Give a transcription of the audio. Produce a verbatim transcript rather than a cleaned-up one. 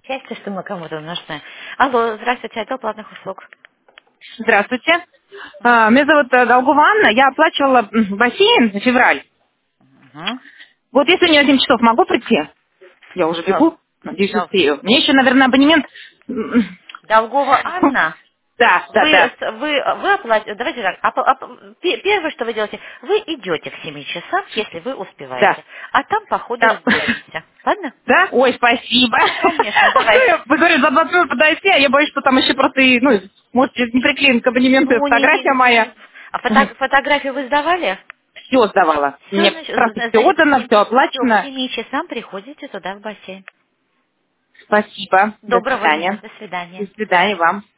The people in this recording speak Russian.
Счастье, что мы кому-то нужны. Алло, здравствуйте, отдел платных услуг. Здравствуйте. А, Меня зовут э, Долгова Анна. Я оплачивала м, бассейн на февраль. Угу. Вот если не один часов могу прийти? Я уже Дол- бегу. Надеюсь, Дол- успею. Мне еще, наверное, абонемент... м, Долгова Анна, Да, да, вы, да. с- вы, вы оплатите, давайте так, оп- оп- пе- первое, что вы делаете, вы идете к семи часам, если вы Да. успеваете, а там по ходу Да. разберемся. Ладно? Да? Ой, спасибо. Конечно, А то давай. я, вы говорите, за двадцать минут подойти, а я боюсь, что там еще просто, и, ну, может, не приклеен к абонементу Ну, не, фотография не, моя. а фото- фотографию вы сдавали? Все сдавала. Все, Мне значит, прекрасно зна- все значит, к отдано, семи, все все, к оплачено. семи часам приходите туда в бассейн. Спасибо. До Доброго дня, свидания. до До свидания. свидания вам.